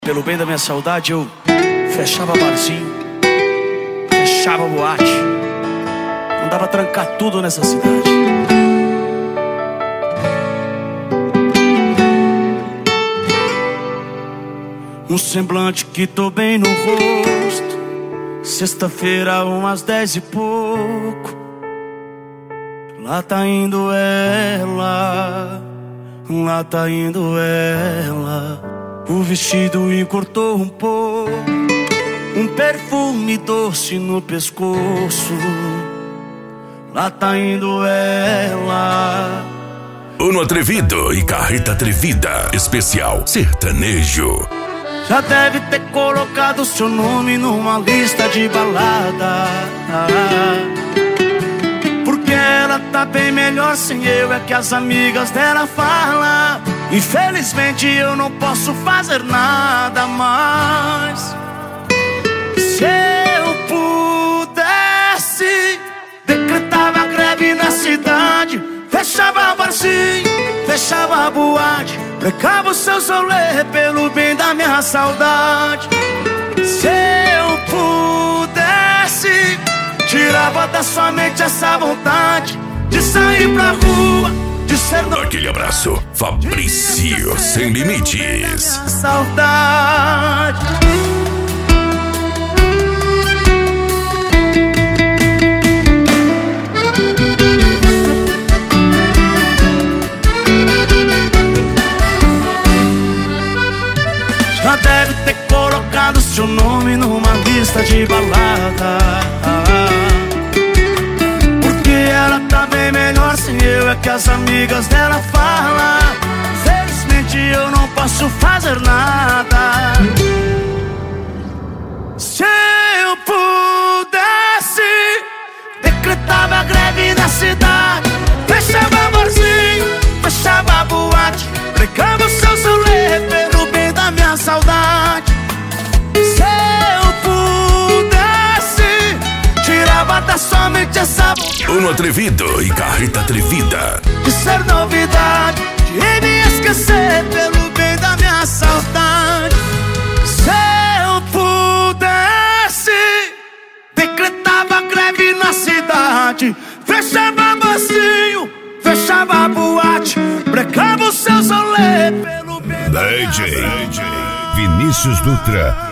Pelo bem da minha saudade eu fechava barzinho, fechava boate, mandava trancar tudo nessa cidade. Um semblante que tô bem no rosto, sexta-feira umas 10 e pouco. Lá tá indo ela, lá tá indo ela. O vestido encurtou um pouco, um perfume doce no pescoço. Lá tá indo ela. Uno Atrevido e Carreta Atrevida, especial sertanejo. Já deve ter colocado seu nome numa lista de balada, porque ela tá bem melhor sem eu, é que as amigas dela falam. Infelizmente eu não posso fazer nada mais. Se eu pudesse, decretava greve na cidade, fechava barzinho, fechava boate, precava o seu rolê pelo bem da minha saudade. Se eu pudesse, tirava da sua mente essa vontade de sair pra rua, de ser Aquele abraço, Fabrício Sem Limites. Saudade. Já deve ter colocado seu nome numa lista de balada, porque ela tá bem melhor sem eu, é que as amigas dela falam. Felizmente eu não posso fazer nada. Se eu pudesse, decretava greve na cidade, fechava barzinho, fechava boate, pregava o seu rolê pelo bem da minha saudade. Se eu pudesse, tirava da sua mente essa Uno Atrevido e Carreta Atrevida. de ser novidade, de me esquecer pelo bem da minha saudade. Se eu pudesse, decretava greve na cidade, fechava barzinho, fechava boate, brecava os seus rolê pelo bem da minha saudade. DJ Vinícius Dutra.